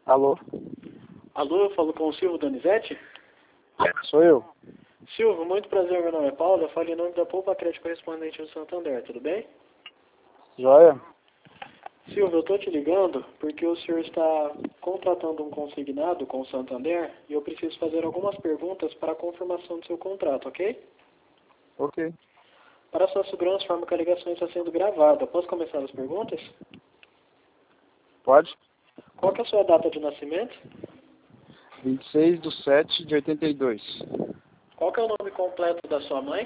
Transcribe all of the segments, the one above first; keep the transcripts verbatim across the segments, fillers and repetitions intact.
Alô? Alô, eu falo com o Silvio Donizete? Sou eu. Silvio, muito prazer, meu nome é Paulo, eu falo em nome da Poupa Crédito Correspondente do Santander, tudo bem? Joia? Silvio, eu estou te ligando porque o senhor está contratando um consignado com o Santander e eu preciso fazer algumas perguntas para a confirmação do seu contrato, ok? Ok. Para sua segurança, forma que a ligação está sendo gravada. Posso começar as perguntas? Pode? Qual que é a sua data de nascimento? vinte e seis de sete de oitenta e dois. Qual que é o nome completo da sua mãe?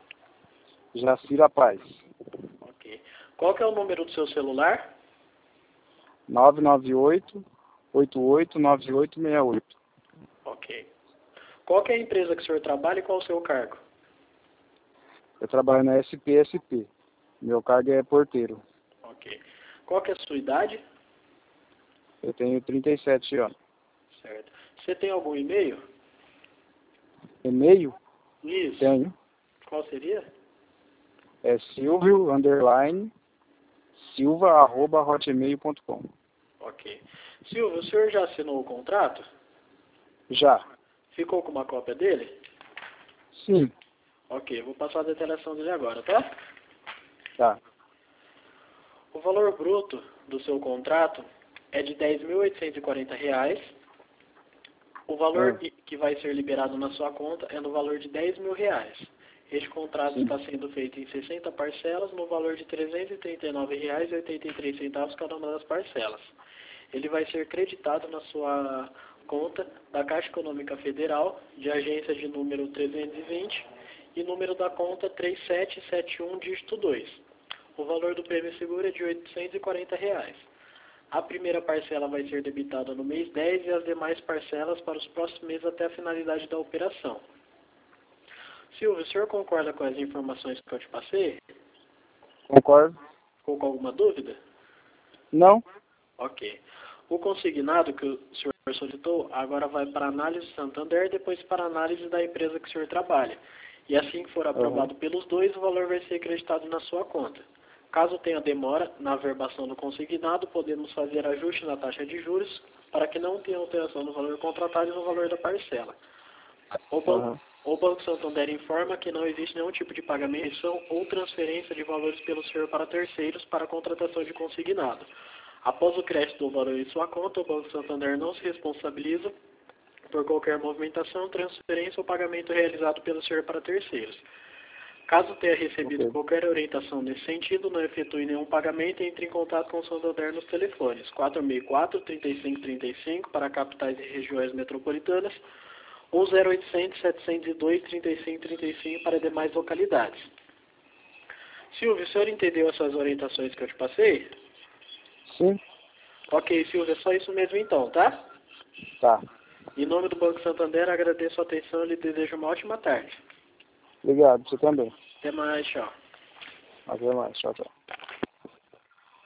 Jacira Paz. Ok. Qual que é o número do seu celular? nove nove oito, oito oito nove oito seis oito. Ok. Qual que é a empresa que o senhor trabalha e qual o seu cargo? Eu trabalho na S P S P. Meu cargo é porteiro. Ok. Qual que é a sua idade? Eu tenho trinta e sete anos. Certo. Você tem algum e-mail? E-mail? Isso. Tenho. Qual seria? É silvio, underline, silva, arroba, hotmail ponto com. Ok. Silvio, o senhor já assinou o contrato? Já. Ficou com uma cópia dele? Sim. Ok, eu vou passar a detalhação dele agora, tá? Tá. O valor bruto do seu contrato é de dez mil oitocentos e quarenta reais. O valor Ah. que vai ser liberado na sua conta é no valor de dez mil reais. Este contrato Sim. está sendo feito em sessenta parcelas no valor de trezentos e trinta e nove reais e oitenta e três centavos cada uma das parcelas. Ele vai ser creditado na sua conta da Caixa Econômica Federal, de agência de número trezentos e vinte e número da conta três sete sete um, dígito dois. O valor do prêmio seguro é de oitocentos e quarenta reais. A primeira parcela vai ser debitada no mês dez e as demais parcelas para os próximos meses até a finalidade da operação. Silvio, o senhor concorda com as informações que eu te passei? Concordo? Ficou com alguma dúvida? Não? Ok. O consignado que o senhor solicitou agora vai para análise do Santander e depois para análise da empresa que o senhor trabalha. E assim que for aprovado Uhum. pelos dois, o valor vai ser acreditado na sua conta. Caso tenha demora na averbação do consignado, podemos fazer ajuste na taxa de juros para que não tenha alteração no valor contratado e no valor da parcela. O Banco, Uhum. o Banco Santander informa que não existe nenhum tipo de pagamento ou transferência de valores pelo senhor para terceiros para a contratação de consignado. Após o crédito do valor em sua conta, o Banco Santander não se responsabiliza por qualquer movimentação, transferência ou pagamento realizado pelo senhor para terceiros. Caso tenha recebido Ok. qualquer orientação nesse sentido, não efetue nenhum pagamento e entre em contato com o Santander nos telefones quatro seis quatro, três cinco três cinco para capitais e regiões metropolitanas ou zero oitocentos, setecentos e dois, trinta e cinco trinta e cinco para demais localidades. Silvio, o senhor entendeu essas orientações que eu te passei? Sim? Ok, Silvio, é só isso mesmo então, tá? Tá. Em nome do Banco Santander, agradeço a atenção e lhe desejo uma ótima tarde. Obrigado. Você também. Até mais, tchau. Até mais. Tchau, tchau.